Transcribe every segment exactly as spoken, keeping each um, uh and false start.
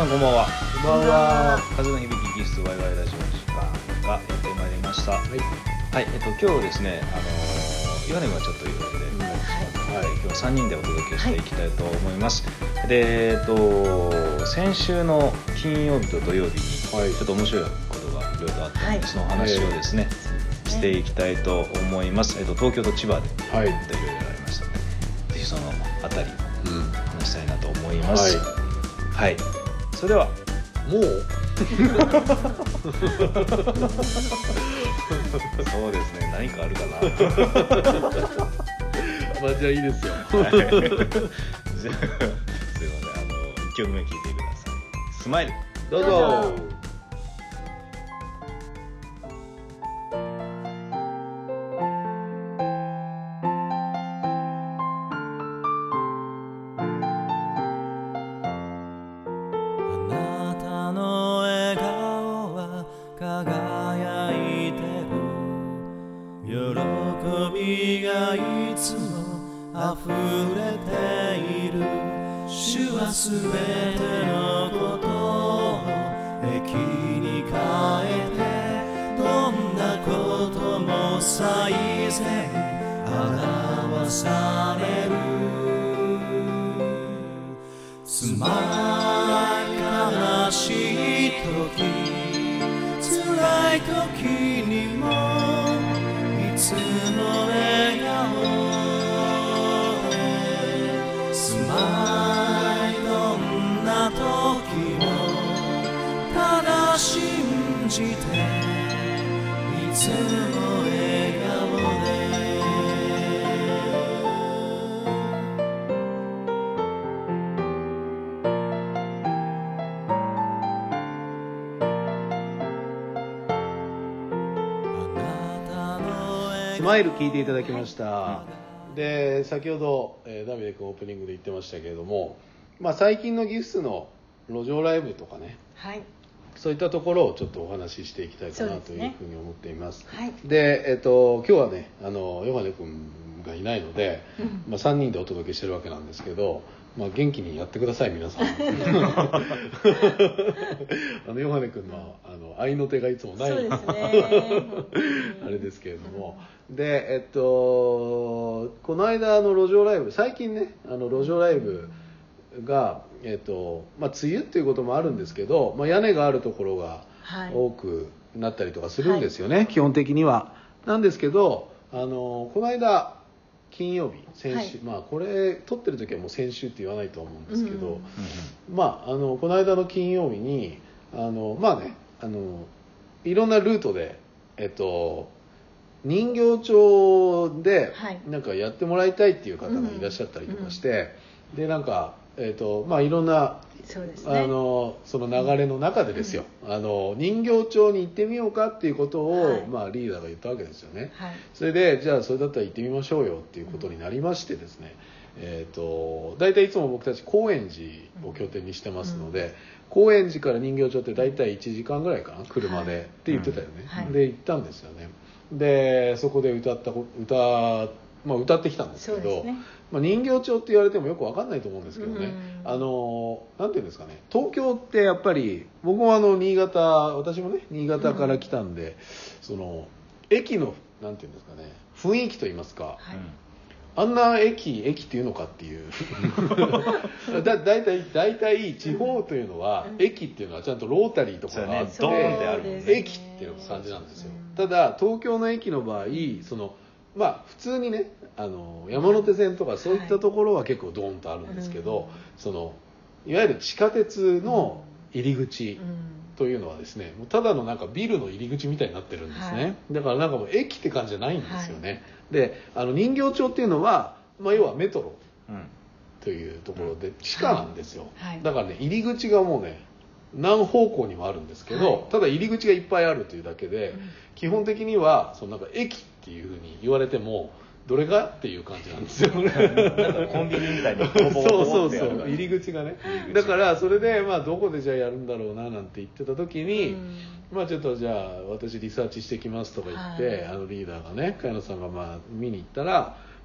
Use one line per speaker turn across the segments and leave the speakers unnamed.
さんこんばんは。
こんばんは。
風の響きギフスワイワイラジオの時間がやってまいりました。はい、はい、えっと今日ですね、あのー、ヨハネがちょっというわけで、うん、はい、今日はさんにんでお届けしていきたいと思います。はい、で、えっと先週の金曜日と土曜日に、はい、ちょっと面白いことがいろいろあったので、はい、その話をですね、はい、していきたいと思います。えっと東京と千葉で、はい、いろいろありましたので、ぜひそのあたり話したいなと思います。はい、はい、それでは
もう
そうですね、何かあるかな
まあじゃあいいですよ、
はい、じゃあすいません、あのいっきょくめ聴いてください。スマイル、
どうぞ。
溢れている主はすべてのことを益に変えて、どんなことも最善表される。つまり悲しい時、辛い時にもいつも笑顔、どんな時もただ信じて、いつも笑顔で。
スマイル聞いていただきました。で先ほど、えー、ダビデ君オープニングで言ってましたけれども、まあ、最近のギフスの路上ライブとかね、はい、そういったところをちょっとお話ししていきたいかなというふうに思っています。で、ね、はい、で、えーと、今日はね、あのヨハネ君がいないので、まあ、さんにんでお届けしてるわけなんですけど、まあ、元気にやってください皆さん。あのヨハネ君のあの愛の手がいつもない、そうですねあれですけれども、でえっとこの間の路上ライブ、最近ね、あの路上ライブが、えっとまあ、梅雨っていうこともあるんですけど、まあ、屋根があるところが多くなったりとかするんですよね、はい、基本的には。なんですけど、あのこの間金曜日、先週、はい、まあこれ撮ってる時はもう先週って言わないと思うんですけど、うん、まああのこの間の金曜日にあのまあね、あのいろんなルートでえっと人形町でなんかやってもらいたいっていう方がいらっしゃったりとかして、はい、でなんかえっとまあいろんなそうですね、あのその流れの中でですよ、うん、あの人形町に行ってみようかっていうことを、はい、まあ、リーダーが言ったわけですよね、はい、それでじゃあそれだったら行ってみましょうよっていうことになりましてですね、うん、えーと大体いつも僕たち高円寺を拠点にしてますので、うん、高円寺から人形町って大体いちじかんぐらいかな、車で、はい、って言ってたよね、はい、で行ったんですよね。でそこで歌った歌まあ、歌ってきたんですけど、ね、まあ、人形町って言われてもよく分かんないと思うんですけどね、うん、あのなんていうんですかね、東京ってやっぱり僕もあの新潟、私もね新潟から来たんで、うん、その駅のなんていうんですかね、雰囲気といいますか、はい、あんな駅駅っていうのかっていうだ, だいたいだいたい地方というのは、うん、駅っていうのはちゃんとロータリーとかがあって、ね、である駅っていう感じなんですよ、うん、ただ東京の駅の場合、そのまあ普通にね、あの山手線とかそういったところは結構ドーンとあるんですけど、はい、そのいわゆる地下鉄の入り口というのはですね、もうただのなんかビルの入り口みたいになってるんですね、はい、だからなんかもう駅って感じじゃないんですよね、はい、であの人形町っていうのは、まあ、要はメトロというところで地下なんですよ、はいはい、だからね入り口がもうね何方向にもあるんですけど、はい、ただ入り口がいっぱいあるというだけで、うん、基本的にはそのなんか駅っていうふうに言われてもどれがっていう感じなんですよね。
なんかコンビニみたいにボコボコボコ
そうそうそう入り口がね。だからそれでまあどこでじゃあやるんだろうななんて言ってた時に、うん、まあちょっとじゃあ私リサーチしてきますとか言って、はい、あのリーダーがね、茅野さんがまあ見に行ったら、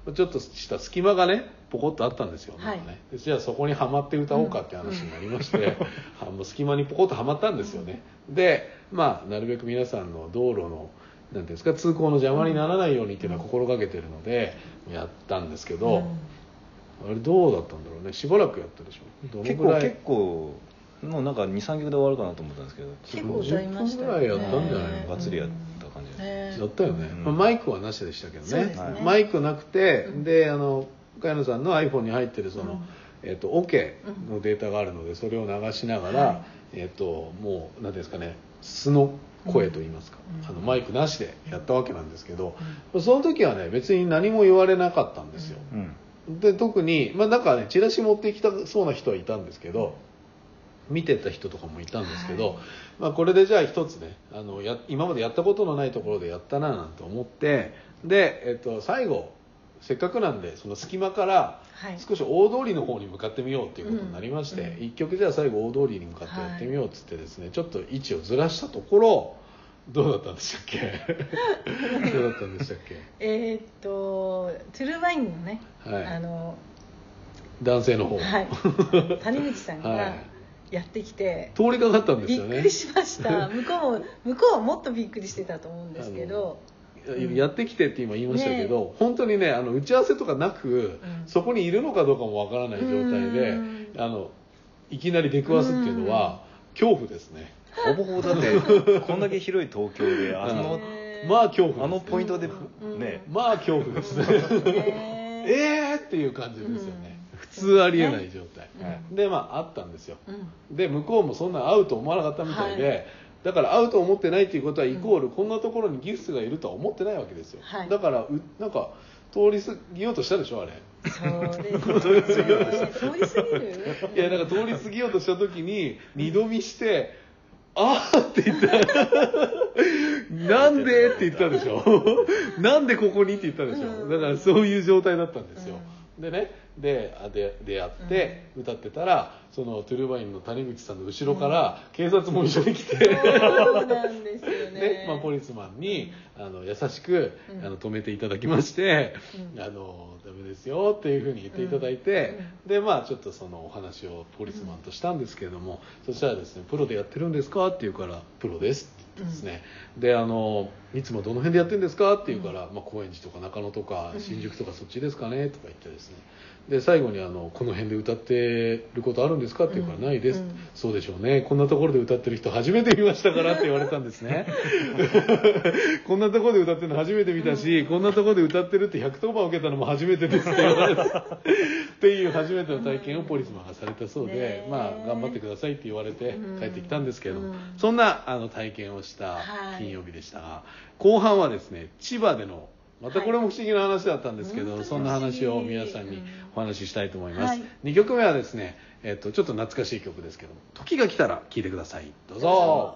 ちょっとした隙間がねポコッとあったんですよ、
はい
なんかね、でじゃあそこにはまって歌おうかって話になりまして、うんうん、もう隙間にポコッとはまったんですよね。でまあなるべく皆さんの道路のなんていうんですか通行の邪魔にならないようにっていうのは心がけてるのでやったんですけど、うん、あれどうだったんだろうね。しばらくやったでしょ。どのぐらい
結構結構もうなんか にさんきょくで終わるかなと思ったんですけど
結構歌いましたよね。
じゅっぷんぐらいやったんじゃないの。
がっつりやった感じです。
だったよね、
うん
まあ、マイクはなしでしたけど ね,
ね
マイクなくて、うん、であの茅野さんの iPhone に入ってるその、うんえー、とオケのデータがあるのでそれを流しながら、はいえー、ともう何ていうんですかね素の声といいますか、うん、あのマイクなしでやったわけなんですけど、うん、その時はね別に何も言われなかったんですよ、うん、で特にまあなんかねチラシ持ってきたそうな人はいたんですけど見てた人とかもいたんですけど、はいまあ、これでじゃあ一つねあのや今までやったことのないところでやったななんて思ってで、えっと、最後せっかくなんでその隙間から少し大通りの方に向かってみようっていうことになりまして、はいうん、一曲じゃあ最後大通りに向かってやってみようっつってですね、はい、ちょっと位置をずらしたところどうだったんでしたっけどうだったんでしたっけ
えーっとトゥルーワインのね、はい、あの
男性の方、
はい、谷口さんが、はいやってきて
通りかかったんですよね。
びっくりしました向こうも向こうはもっとびっくりしてたと思うんですけど
やってきてって今言いましたけど、ね、本当にねあの打ち合わせとかなく、うん、そこにいるのかどうかもわからない状態であのいきなり出くわすっていうのは恐怖ですね。
ほぼほぼだってこんだけ広い東京であの
まあ恐怖です、ね、
あのポイントで、
うん、
ね
まあ恐怖ですねえーっていう感じですよね、うん、普通ありえない状態、うん、でまああったんですよ、うん、で向こうもそんな会うと思わなかったみたいで、はい、だから会うと思ってないっていうことはイコール、うん、こんなところにギフスがいるとは思ってないわけですよ、はい、だからうなんか通り過ぎようとしたでしょあれ
そうですね通り過ぎる
いやなんか通り過ぎようとした時に二度見してあーって言ったなんでって言ったでしょなんでここにって言ったでしょだからそういう状態だったんですよ、うん、でねでで出会って歌ってたら、うん、そのトゥルーバインの谷口さんの後ろから警察も一緒に来て、うん、
そうなんですよね
で、まあ、ポリスマンにあの優しく、うん、あの止めていただきまして、うん、あのダメですよっていうふうに言っていただいて、うん、でまあちょっとそのお話をポリスマンとしたんですけれども、うん、そしたらですねプロでやってるんですかって言うからプロですって言ってですね、うん、であのいつもどの辺でやってるんですかって言うから、うんまあ、高円寺とか中野とか新宿とかそっちですかねとか言ってですねで最後にあのこの辺で歌ってることあるんですかって言うから、うん、ないです、うん、そうでしょうねこんなところで歌ってる人初めて見ましたからって言われたんですねこんなところで歌ってるの初めて見たし、うん、こんなところで歌ってるってひゃくとばん受けたのも初めてですって言われたっていう初めての体験をポリスマンがされたそうで、まあ頑張ってくださいって言われて帰ってきたんですけど、うん、そんなあの体験をした金曜日でしたが、はい、後半はですね千葉でのまたこれも不思議な話だったんですけど、はい、そんな話を皆さんにお話ししたいと思います、はい、にきょくめはですね、えっと、ちょっと懐かしい曲ですけど時が来たら聴いてくださいどうぞ。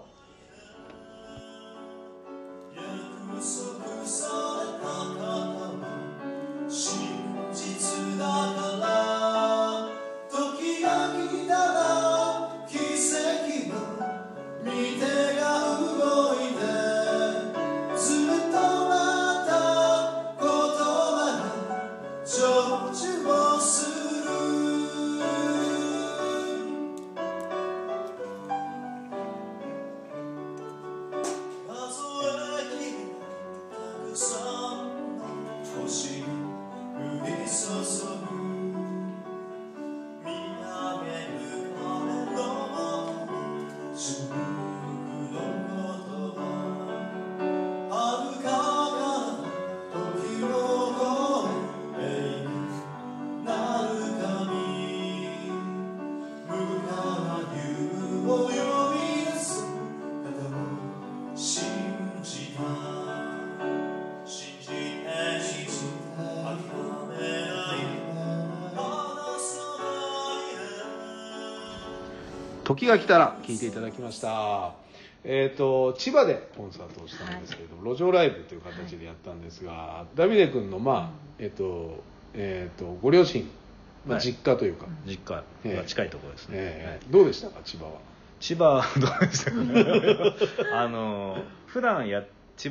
時が来たら聴いていただきました。えーと、千葉でコンサートをしたんですけれども、はい、路上ライブという形でやったんですが、はい、ダビデ君の、まあえーとえー、とご両親、まあ、実家というか、
はい、実家が近いところですね、
えーはい、どうでしたか千葉は。
千葉どうでしたかあの普段や千葉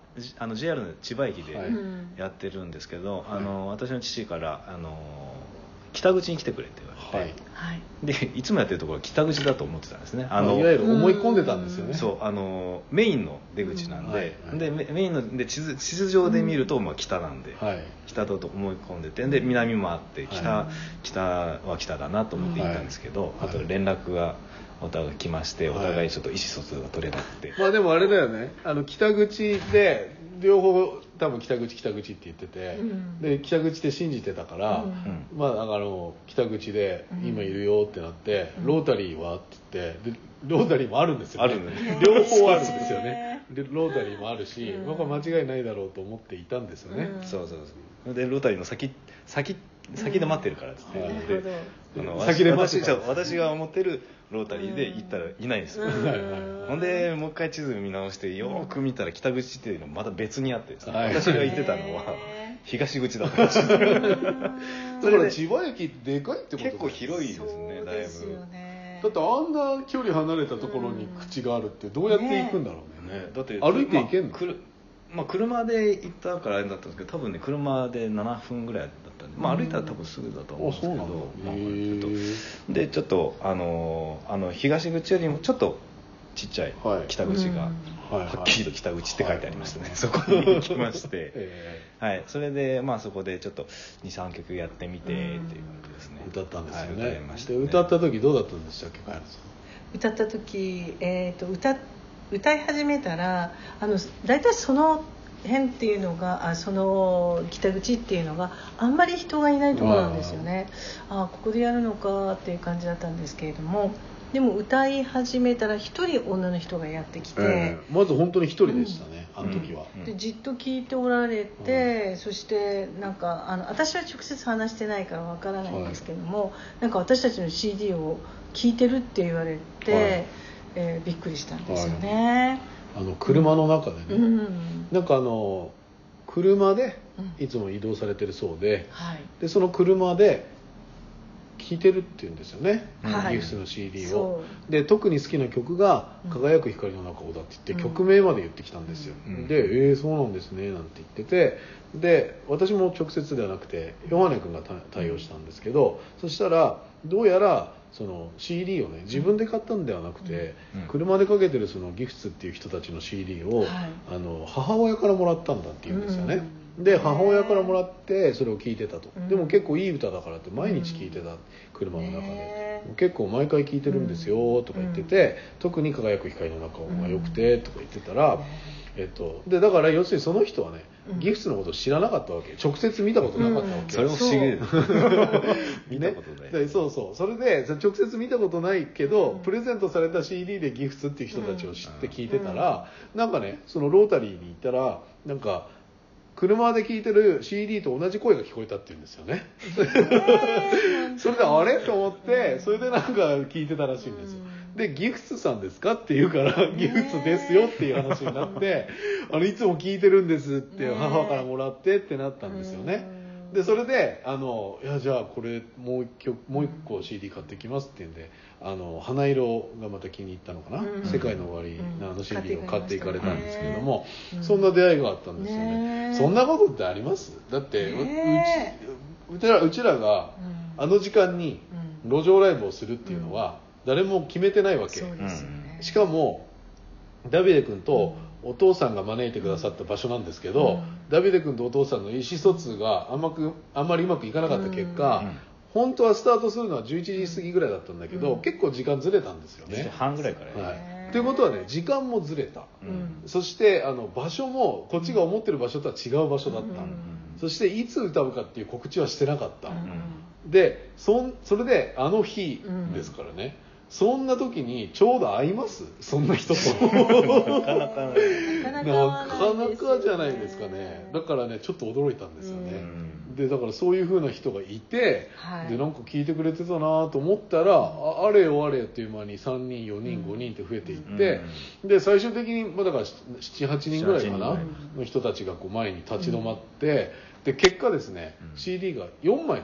じあの ジェイアール の千葉駅で
はい
やってるんですけど、
はい
あの私の父からあの北口に来てくれって言われて、
はい
はい
でいつもやってるところは北口だと思ってたんですね。あの
あのいわゆる思い込んでたんですよね。
そうあのメインの出口なんで、
うんはいはい
でメメインので地図地図上で見ると、まあ、北なんで、
はい
北だと思い込んでて、で南もあって北、
はい
北は北だなと思って行ったんですけど、
はい
あと連絡がお互い来まして、
はい
お互いちょっと意思疎通が取れなくて、
まあでもあれだよね、あの北口で両方多分北口北口って言ってて、
うん
で北口って信じてたから、
うん
まああの北口で今いるよってなって、
うん
ロータリーはって言って、でロータリーもあるんですよね。
あるのね
両方あるんですよね。でロータリーもあるし、
うん
僕は間違いないだろうと思っていたんですよね。
うん
そうそうそうでロータリーの先先先で待ってるからですね、
うん
で
なる
あの
先で待ってた
私私が思ってるロータリーで行ったらいないんですよ、
うん
はいはい
ほんでもう一回地図見直してよーく見たら北口っていうのまた別にあってですね、
はい
私が行ってたのは
へ
東口だったんですよ
だから千葉駅ってでかいってことだよ
結構広いですね
そう
だい
ですよ
ぶ
ね。
だってあんな距離離れたところに口があるってどうやって行くんだろうね。
ねだって
歩いて行けんの
まあくるまあ、車で行ったからあれだったんですけど、多分ね車でななふんぐらいだったんで、まあ、歩いたら多分すぐだと思うんですけど、
あそうなんだ
まあ
へー
ちょっとでちょっとあのあの東口よりもちょっとちっちゃい
はい
北口が、
はい
はっきりと北口って書いてありましたね、
はい
そこに行きまして、
え
はい、それでまあそこでちょっとにさんきょくやってみてっていう感じですね、
ー歌ったんですよ
はい、歌
ね
いましたね
で歌った時どうだったんでしたっけ、カエルさん。
歌った時、えー、と歌歌い始めたらあの大体その辺っていうのがあその北口っていうのがあんまり人がいないところなんですよね。ああここでやるのかっていう感じだったんですけれども、でも歌い始めたら一人女の人がやってきて、
えーまず本当に一人でしたね、あの時は、
うん
でじっと聞いておられて、そしてなんかあの私は直接話してないからわからないんですけども、なんか私たちの シーディー を聞いてるって言われて、
はい
えーびっくりしたんですよね。
あの車の中でね、
うん
なんかあの車で
うん
いつも移動されてるそうで、
はい
でその車で聴いてるっていうんですよね、
はい
ギフスの シーディー
そ
をで特に好きな曲が「輝く光の中を」だって言って、
うん
曲名まで言ってきたんですよ、
うん
で「えー、そうなんですね」なんて言ってて、で私も直接ではなくてヨハネ君がた対応したんですけど、そしたらどうやらその シーディー をね自分で買ったんではなくて、
うん
車でかけてるそのギフスっていう人たちの シーディー を、
はい
あの母親からもらったんだって言うんですよね、
うん
で母親からもらってそれを聴いてたと、
うん
でも結構いい歌だからって毎日聴いてた、車の中で、
ね
結構毎回聴いてるんですよとか言ってて、特に輝く光の中が良くてとか言ってたら、えっと、でだから要するにその人はね、
うん
ギフスのことを知らなかったわけ、直接見たことなかったわけ、
それも不思議です見たことない、
ね、でそうそうそれでそれ直接見たことないけど、
うん
プレゼントされた シーディー でギフスっていう人たちを知って聞いてたら、なんかねそのロータリーに行ったらなんか車で聴いてる シーディー と同じ声が聞こえたっていうんですよねそれであれと思ってそれでなんか聞いてたらしいんですよ、でギフスさんですかって言うからギフスですよっていう話になってあのいつも聞いてるんですって
ね
母からもらってってなったんですよね、でそれであのいやじゃあこれもう一曲もう一個 シーディー 買ってきますって言うんで、あの花色がまた気に入ったのかな、
うん
世界の終わりのあの シーディー を買っていかれたんですけれども、
うん
そんな出会いがあったんですよね、
ね
そんなことってあります？だって、
ね
ううちうちらうちらが
うん
あの時間に
うん
路上ライブをするっていうのは誰も決めてないわけ、
そうですよね。
しかもダビデ君とお父さんが招いてくださった場所なんですけど、
うん
ダビデ君とお父さんの意思疎通があんまくあんまりうまくいかなかった結果、
うん
本当はスタートするのはじゅういちじ過ぎぐらいだったんだけど、
うん
結構時間ずれたんですよ
いちじ
ね。
はんぐらいからね、
はい、ということはね時間もずれた、
うん
そしてあの場所もこっちが思ってる場所とは違う場所だった、
うん
そしていつ歌うかっていう告知はしてなかった、
うん
でそんそれであの日ですからね、そんな時にちょうど会いますそんな人と
なかなかね
なかなか
なかな
ないですよね
かじゃないですかね。だからねちょっと驚いたんですよね、
うん
でだからそういう風な人がいて、
はい
でなんか聞いてくれてたなと思ったら、ああれよあれよっていう間にさんにんよにんごにんって増えていって、で最終的にまあだからななはちにんぐらいかな
ななはちに
の人たちがこう前に立ち止まって、で結果ですね、
うん
シーディー がよんまいかな、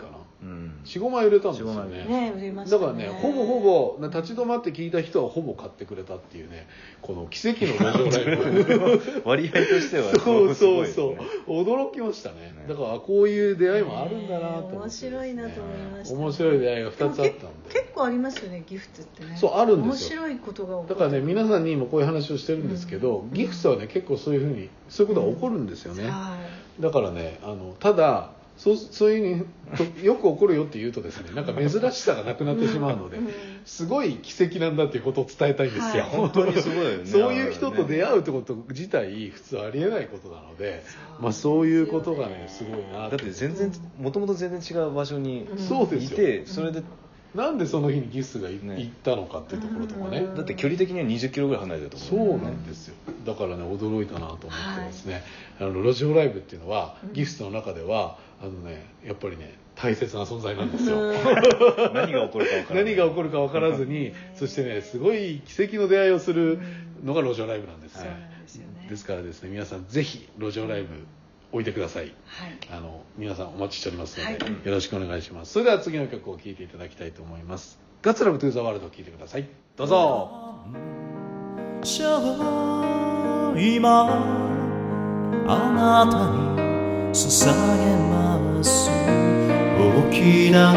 うん、
よん、ごまい売れたんですよね。
ね、売れましたね。
だからね、ほぼほぼ立ち止まって聞いた人はほぼ買ってくれたっていうね、この奇跡の路上ライブ
割合としては
そうそう
す
そう、驚きましたね。だからこういう出会いもあるんだなと思って、ね、
面白いなと思いました、ね。
面白い出会いがふたつあったんで。
結構ありますよね、ギフトってね。
そう、あるんですよ。
面白いことが起こる。
だからね、皆さんに今こういう話をしてるんですけど、うん、ギフトはね結構そういうふうにそういうことが起こるんですよね。うん、はい、だからね、あのただそうそういうふうによく起こるよって言うとですね、なんか珍しさがなくなってしまうので、すごい奇跡なんだっていうことを伝えたいんですよ。
はい、本当にすごいよね。
そういう人と出会うってこと自体普通ありえないことなので、まあそういうことがねすごいな。
だって全然もともと全然違う場所にいて、うん、それで
なんでその日にギフスが行ったのかっていうところとかね、
だって距離的にはにじゅっキロぐらい離れてると思う、
そうなんですよ。だからね驚いたなと思ってですね、はい、あの路上ライブっていうのはギフスの中ではあのねやっぱりね大切な存在なんですよ。
何が起こるか分から
何が起こるか分からずにそしてねすごい奇跡の出会いをするのが路上ライブなんですよ、はい、ですからですね皆さんぜひ路上ライブ置いてください、はい、あの皆さんお待ちしておりますので、はい、よろしくお願いします。それでは次の曲を聴いていただきたいと思います。ガッツラブトゥーザワールドを聴いてください。どうぞ。
今あなたに捧げます大きな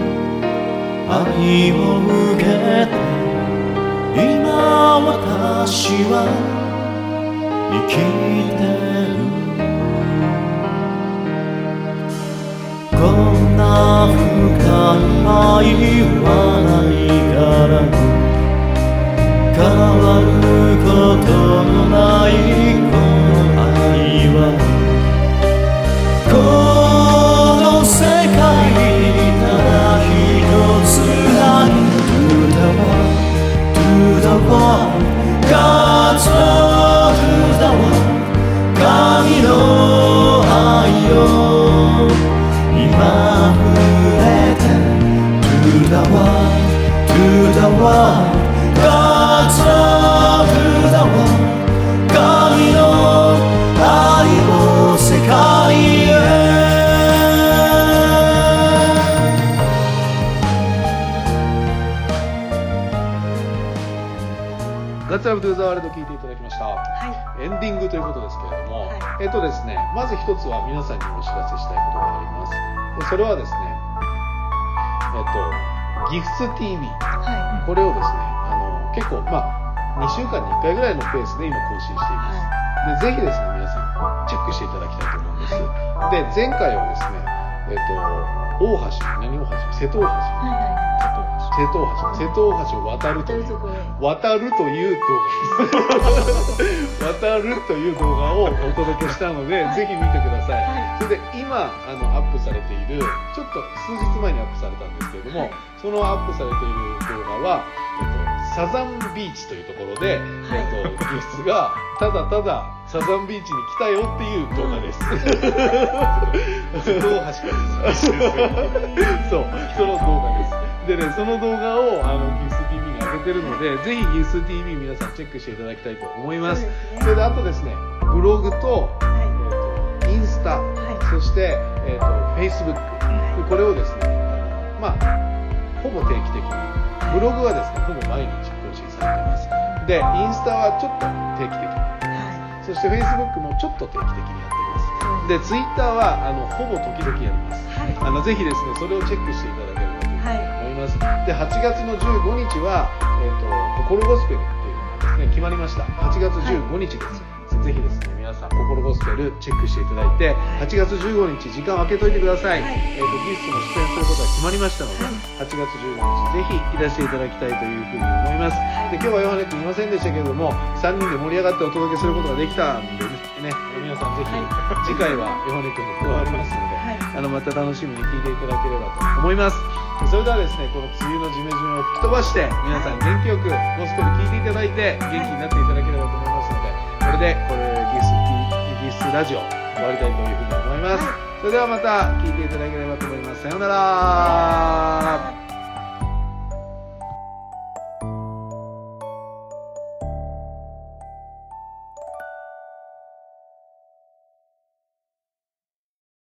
愛を受けて今私は生きてる。こんな深い愛はないから変わることのないこの愛はこの世界にただ一つある To the world, to the world God's love to the world 神の愛よ今触れて To the world, to the world God's love to the world 神の愛を世界へ。
ガッツラブトゥーザワールド聞いていただきました、はい、エンディングということですけれども、はい、えっとですねまず一つは皆さんにお知らせしたいことがあります。でそれはですねえっとギフス ティーブイ、はい、これをですねあの結構まあにしゅうかんにいっかいぐらいのペースで今更新しています。でぜひですね皆さんチェックしていただきたいと思うんです。で前回はですねえっと大橋何大橋瀬戸大橋、はいはい瀬戸大橋瀬戸大橋を渡るという渡るという動画です渡るという動画をお届けしたので、はい、ぜひ見てください、はい、それで今あのアップされているちょっと数日前にアップされたんですけれども、はい、そのアップされている動画は、えっと、サザンビーチというところで、はいえっと、ギフスがただただサザンビーチに来たよっていう動画です瀬戸大橋からですそうその動画ですでね、その動画をあのギフス ティーブイ に上げてるのでぜひギフス ティーブイ 皆さんチェックしていただきたいと思います。 そ, ね、それであとですねブログと、はいえー、とインスタ、はい、そして、えー、と Facebook、はい、これをですねまあほぼ定期的にブログはですねほぼ毎日更新されてますでインスタはちょっと定期的に、はい、そして Facebook もちょっと定期的にやっていますで Twitter はあのほぼ時々やります、はい、あのぜひですねそれをチェックしていただければと思います、はい、ではちがつのじゅうごにちは、えー、と心ゴスペルっていうのがですね決まりました。はちがつじゅうごにちです、はい、ぜひですね皆さん心ゴスペルチェックしていただいて、はい、はちがつじゅうごにち時間を空けといてください、はいえー、とギフスも出演することが決まりましたので、はい、はちがつじゅうごにちぜひいらしていただきたいというふうに思います、はい、で今日はヨハネ君いませんでしたけれどもさんにんで盛り上がってお届けすることができたんでね皆さんぜひ、はい、次回はヨハネ君も加わりますので、はい、あのまた楽しみに聞いていただければと思います。それではですねこの梅雨のジメジメを吹き飛ばして皆さん元気よくゴスペル聴いていただいて元気になっていただければと思いますのでこれでこれギフス、ギフスラジオ終わりたいというふうに思います。それではまた聴いていただければと思います。さようなら。